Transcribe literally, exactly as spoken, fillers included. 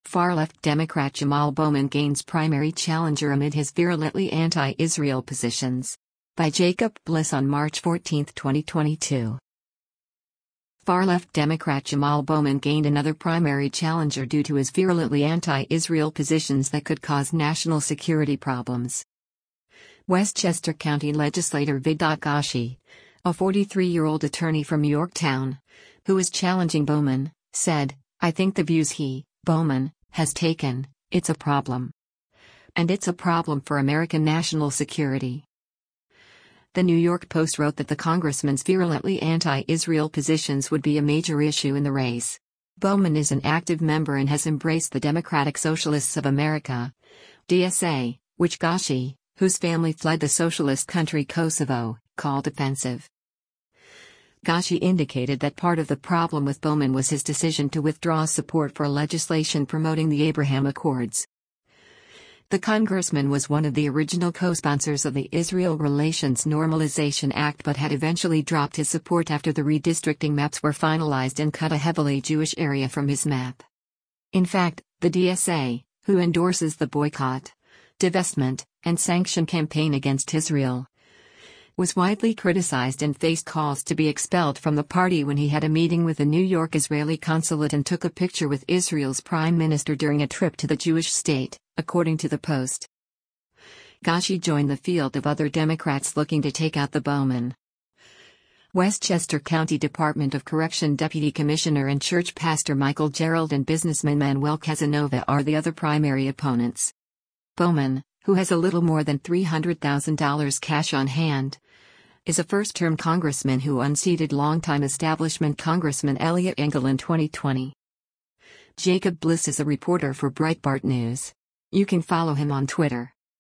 Far-left Democrat Jamal Bowman gains primary challenger amid his virulently anti-Israel positions. By Jacob Bliss on March fourteenth, twenty twenty-two. Far-left Democrat Jamal Bowman gained another primary challenger due to his virulently anti-Israel positions that could cause national security problems. Westchester County legislator Vidat Ghashi, a forty-three-year-old attorney from Yorktown, who is challenging Bowman, said, "I think the views he, Bowman, has taken, it's a problem. And it's a problem for American national security." The New York Post wrote that the congressman's virulently anti-Israel positions would be a major issue in the race. Bowman is an active member and has embraced the Democratic Socialists of America, D S A, which Ghashi, whose family fled the socialist country Kosovo, called offensive. Ghashi indicated that part of the problem with Bowman was his decision to withdraw support for legislation promoting the Abraham Accords. The congressman was one of the original co-sponsors of the Israel Relations Normalization Act but had eventually dropped his support after the redistricting maps were finalized and cut a heavily Jewish area from his map. In fact, the D S A, who endorses the boycott, divestment, and sanction campaign against Israel, was widely criticized and faced calls to be expelled from the party when he had a meeting with the New York Israeli consulate and took a picture with Israel's prime minister during a trip to the Jewish state, according to the Post. Ghashi joined the field of other Democrats looking to take out the Bowman. Westchester County Department of Correction Deputy Commissioner and church pastor Michael Gerald and businessman Manuel Casanova are the other primary opponents. Bowman, who has a little more than three hundred thousand dollars cash on hand, is a first-term congressman who unseated longtime establishment Congressman Eliot Engel in twenty twenty. Jacob Bliss is a reporter for Breitbart News. You can follow him on Twitter.